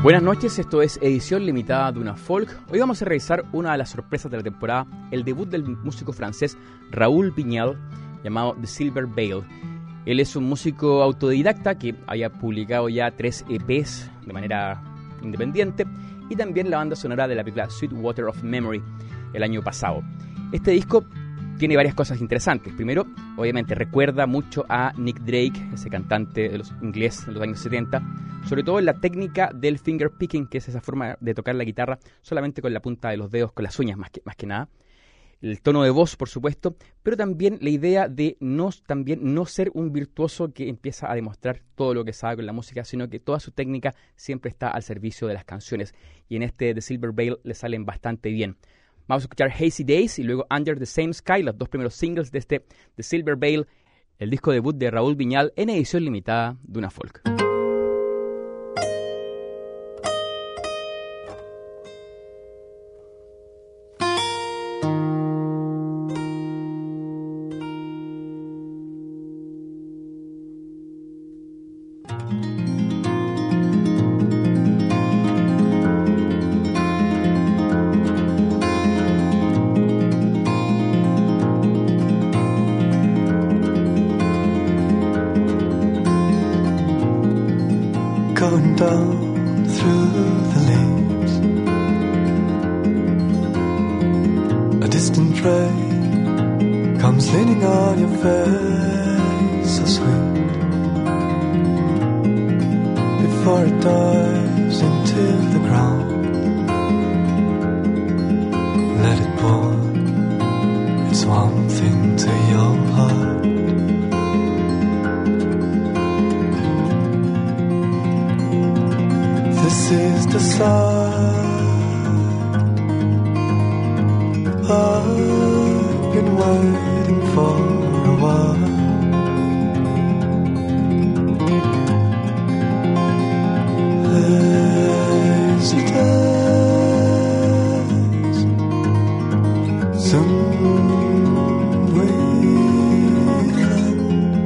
Buenas noches, esto es edición limitada de Duna Folk. Hoy vamos a revisar una de las sorpresas de la temporada, el debut del músico francés Raoul Vignal, llamado The Silver Veil. Él es un músico autodidacta que había publicado ya 3 EPs de manera independiente y también la banda sonora de la película Sweet Water of Memory el año pasado. Este disco tiene varias cosas interesantes. Primero, obviamente recuerda mucho a Nick Drake, ese cantante de los inglés de los años 70, sobre todo en la técnica del finger picking, que es esa forma de tocar la guitarra solamente con la punta de los dedos, con las uñas más que nada. El tono de voz, por supuesto, pero también la idea de no ser un virtuoso que empieza a demostrar todo lo que sabe con la música, sino que toda su técnica siempre está al servicio de las canciones. Y en este The Silver Veil le salen bastante bien. Vamos a escuchar Hazy Days y luego Under the Same Sky, los 2 primeros singles de este The Silver Veil, el disco debut de Raoul Vignal en edición limitada de Duna Folk. Going down through the leaves, a distant train comes leaning on your face, so sweet. Before it dives into the ground, let it pour its warmth into your heart. This is the sign I've been waiting for a while. Lazy days, soon we'll end.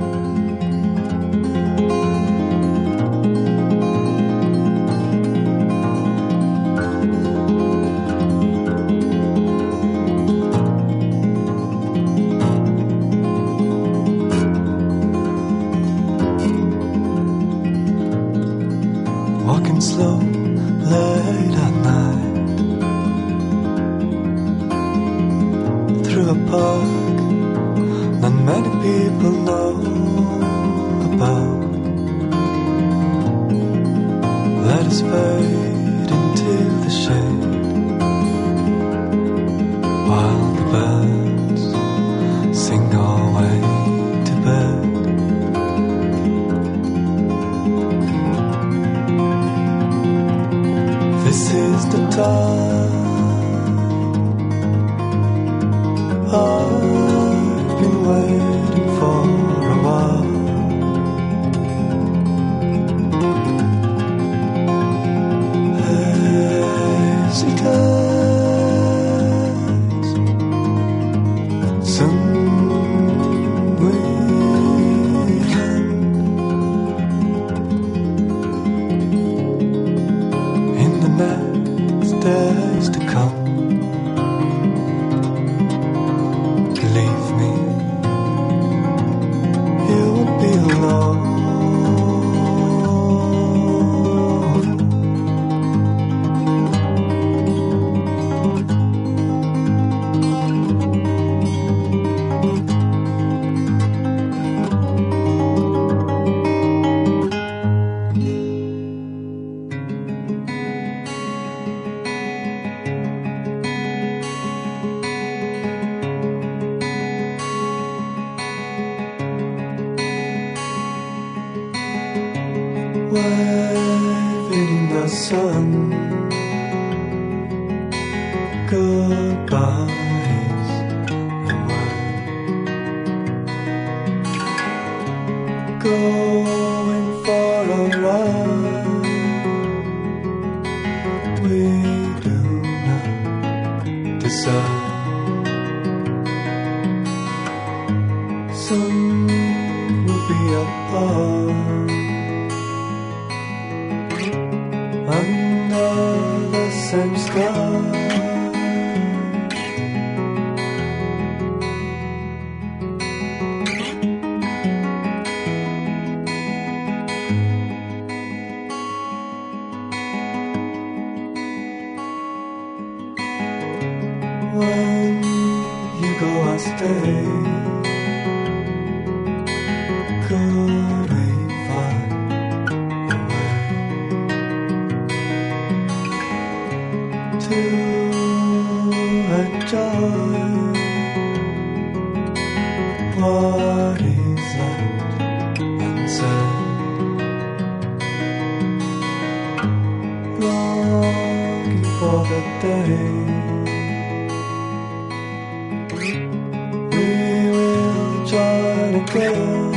Walking slow late at night through a park not many people know about. Let us fade into the shade while the birds sing our way to bed. This is the time I've been waiting for a while. Hazy days, soon we'll end. In the next days to come, believe me, you won't be alone. Waving in the sun, goodbyes and word. Going for a ride, we do not decide. Soon we'll be apart. same sky. When you go, I stay. Could we find a way to enjoy what is left unsaid? Longing for the day join again.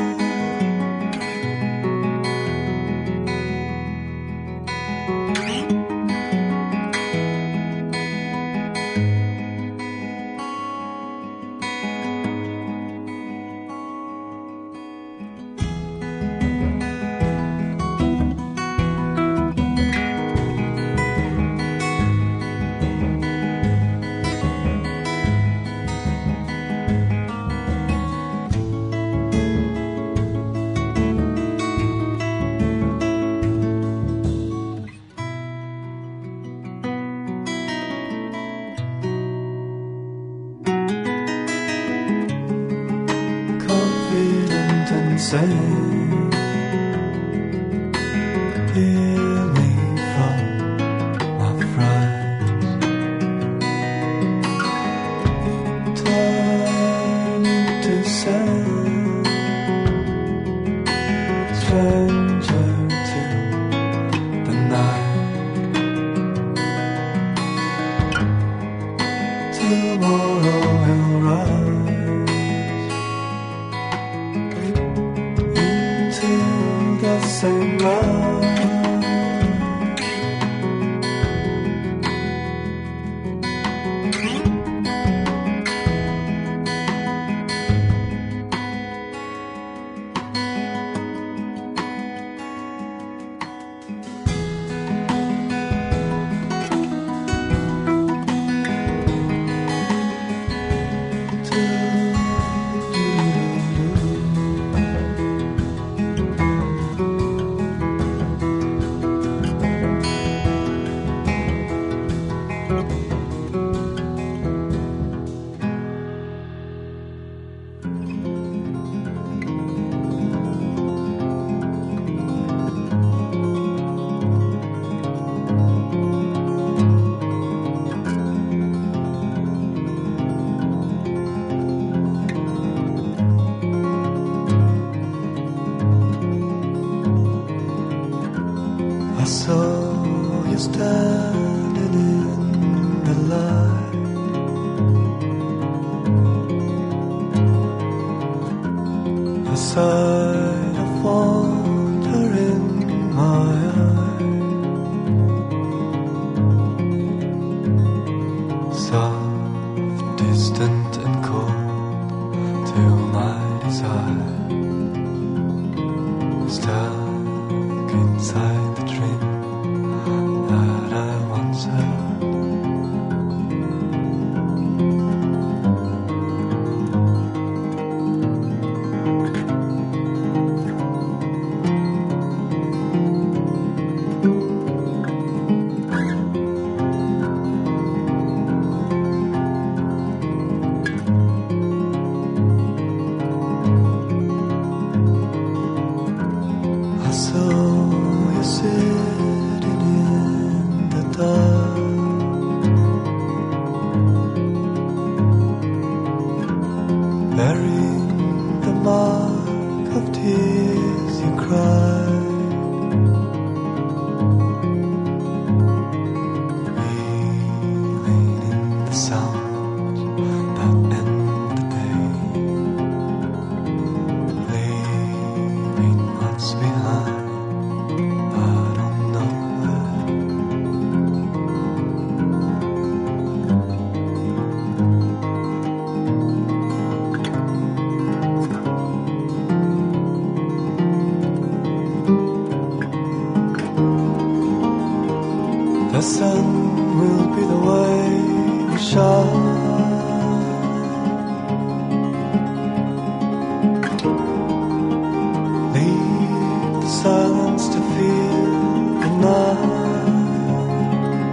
Say, hear me from my friends. Time to send stranger to the night. Tomorrow will rise the same love. I saw you standing in the light. A sight of wonder in my eyes. Soft, distant and cold to my desire. Stuck inside the dream that I once had. I saw you sitting in the dark, bearing the mark of tears you cried. Reeling in the sound that end the day, leaving what's behind. I don't know where. The sun Leave the silence to feel the night.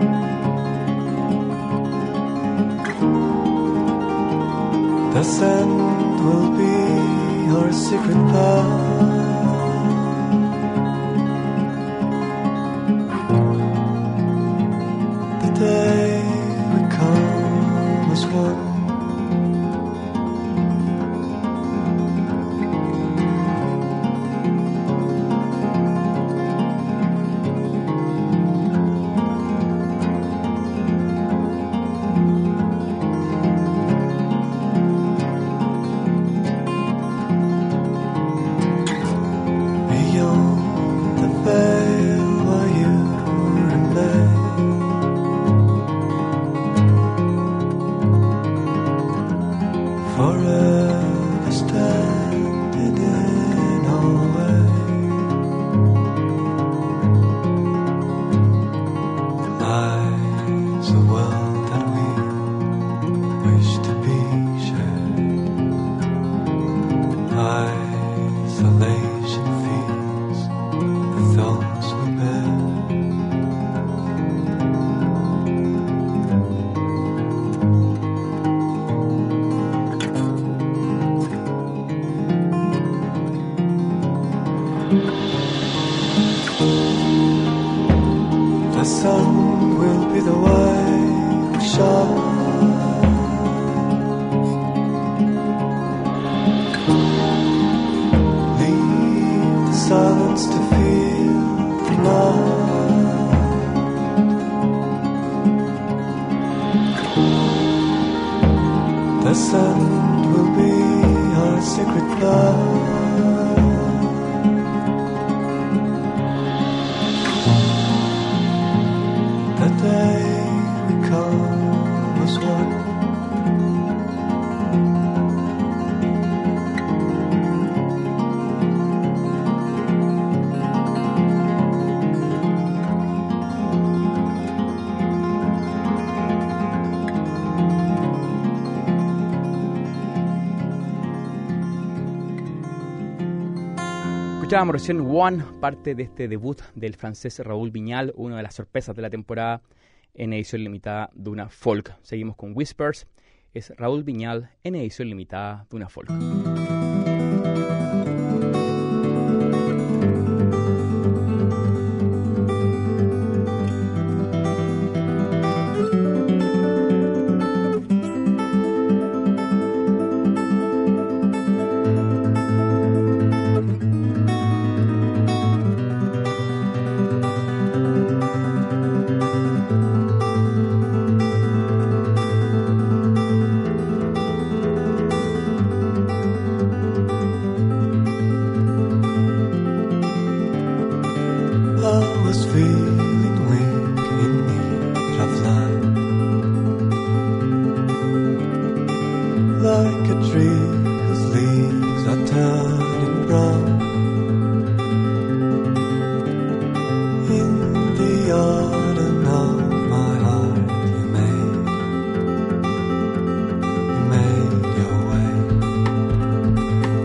The sand will be our secret path. The day we come as one. The sun will be the way we shine. Leave the silence to feel the night. The sun will be our secret light. Escuchábamos recién One, parte de este debut del francés Raúl Viñal, una de las sorpresas de la temporada en edición limitada de una folk. Seguimos con Whispers, es Raúl Viñal en edición limitada de una folk.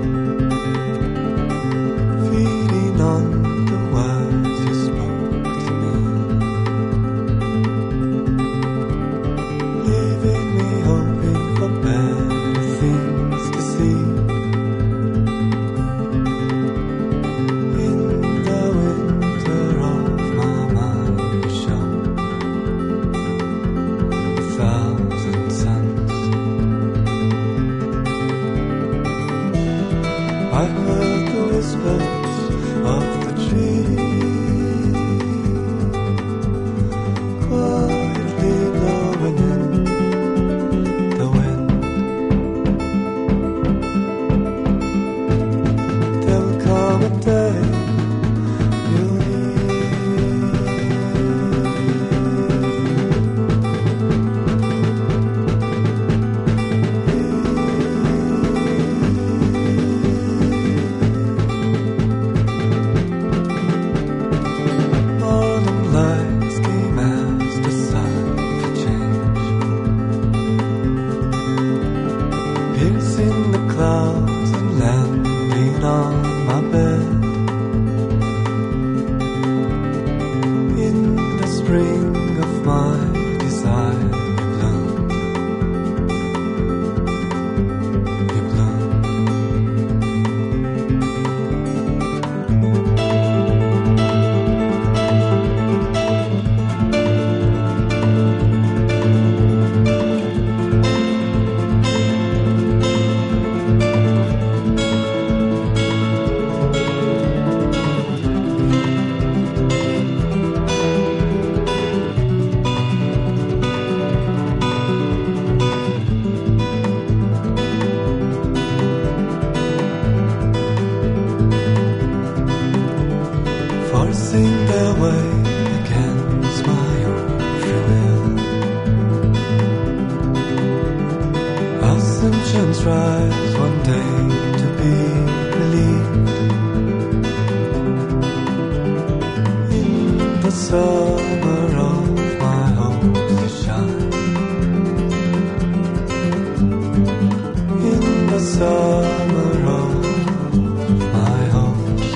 On the words you spoke to forcing their way against my own free will. Assumptions rise one day to be believed. In the summer of my hopes to shine, in the summer of my hopes.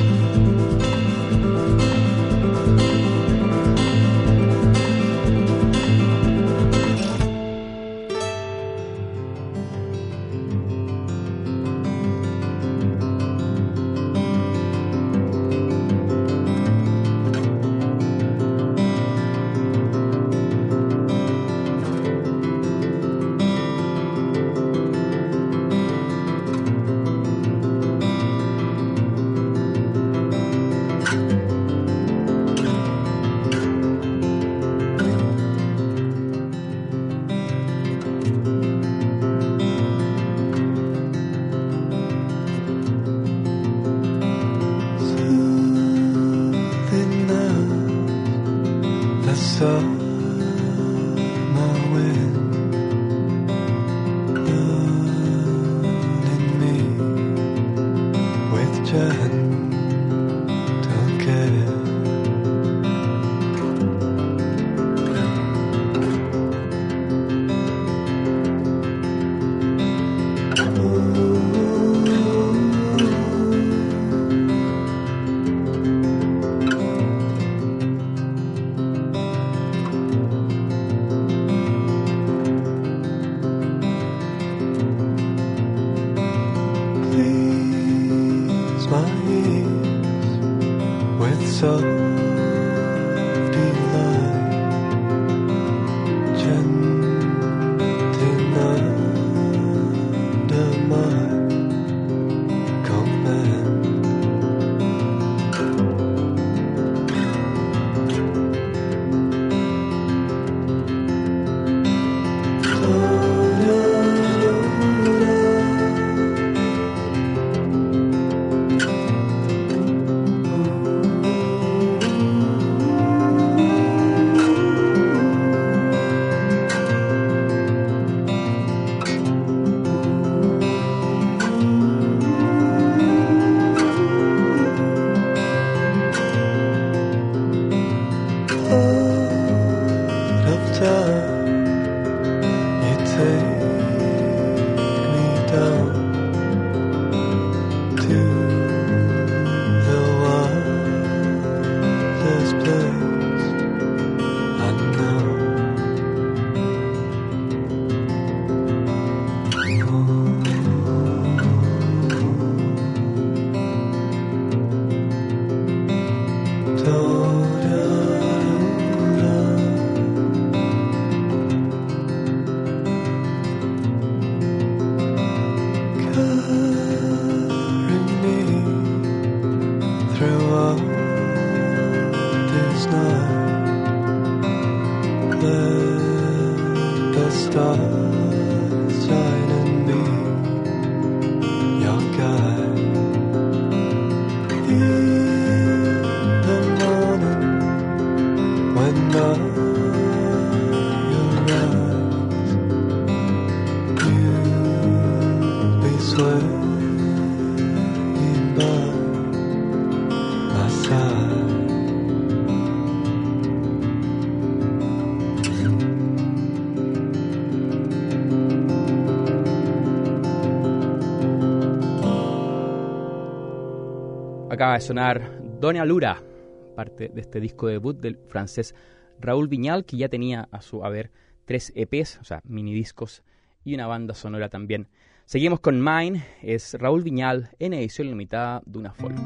Acaba de sonar Dona Lura, parte de este disco debut del francés Raúl Viñal, que ya tenía a su haber 3 EPs, o sea, mini discos, y una banda sonora también. Seguimos con Mine, es Raúl Viñal en edición limitada de una folk.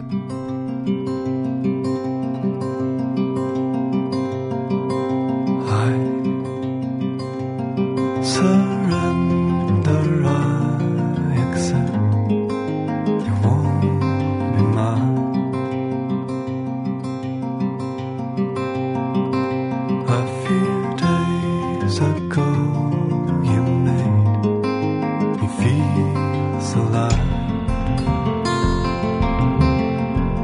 Alive.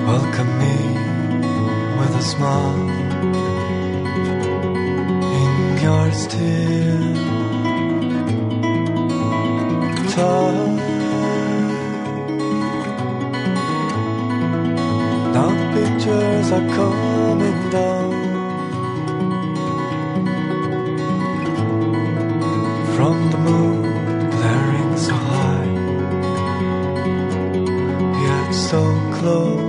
welcome me with a smile in your still time. Now pictures are coming down from the moon, glaring so high, yet so close.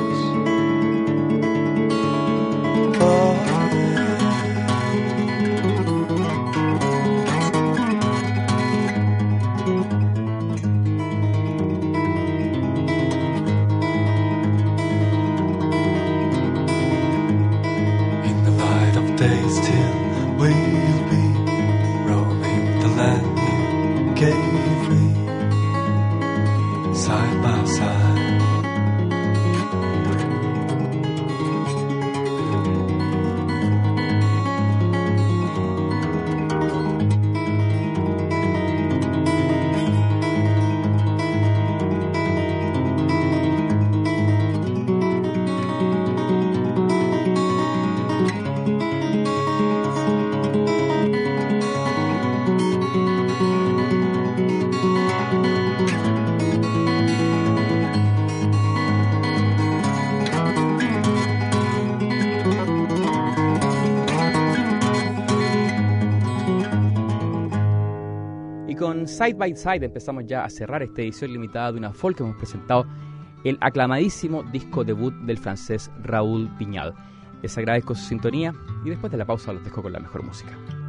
Day still we'll be roaming the land you gave me, side by side. Con Side by Side empezamos ya a cerrar esta edición limitada de una folk que hemos presentado el aclamadísimo disco debut del francés Raúl Viñal. Les agradezco su sintonía y después de la pausa los dejo con la mejor música.